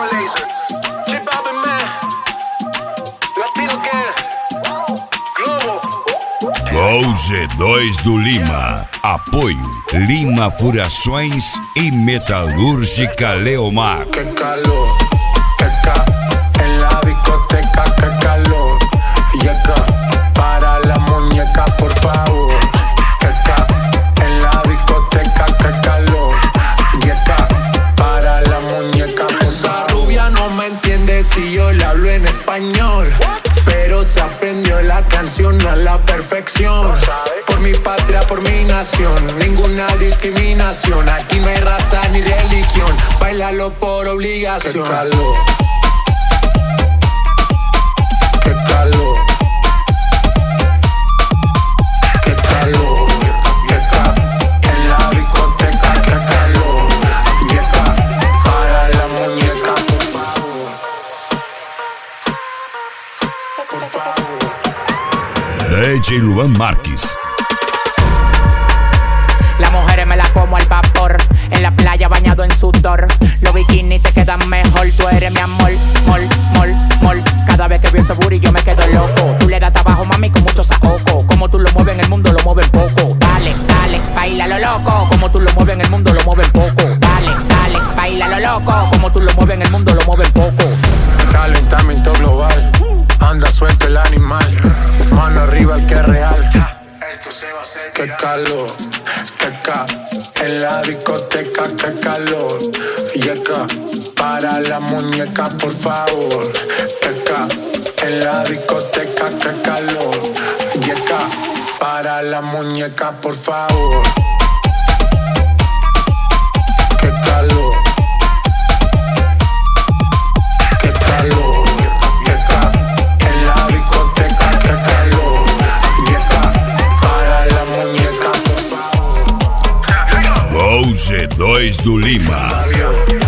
Mario Laser, Chip Alvin Man, Latino Gang, Globo. Gol G2 do Lima. Apoio Lima Furações e Metalúrgica Leomar. Qué calor, en la discoteca, qué calor. Yeca, para la muñeca, por favor. Yeca, en la discoteca, qué calor. Yeca, para la muñeca, por favor. Esa rubia no me entiende si yo le hablo en español, pero se aprendió la canción a la perfección. Por mi patria, por mi nación, ninguna discriminación. Aquí no hay raza ni religión, bailalo por obligación. Qué calor, qué calor, qué calor. Yeca, en la discoteca, qué calor. Yeca, para la muñeca, por favor. Por favor. DJ Luan Marques. Las mujeres me las como al vapor, en la playa bañado en sudor. Los bikinis te quedan mejor, tú eres mi amor, mol, mol, mol. Cada vez que veo ese booty yo me quedo loco. Tú le das trabajo, mami, con mucho saoco. Como tú lo mueves en el mundo, lo mueven poco. Dale, dale, baila lo loco. Como tú lo mueves en el mundo, lo mueven poco. Dale, dale, baila lo loco. Como tú lo mueves en el mundo, lo mueven poco. Calentamiento global, anda suelto el animal. Mano arriba el que es real. Qué calor, yeca, en la discoteca, qué calor. Yeca, para la muñeca, por favor. Yeca, en la discoteca, qué calor. Yeca, para la muñeca, por favor. Qué calor, qué calor. Yeca, en la discoteca, qué calor. Yeca, para la muñeca, por favor. Gol G2 do Lima.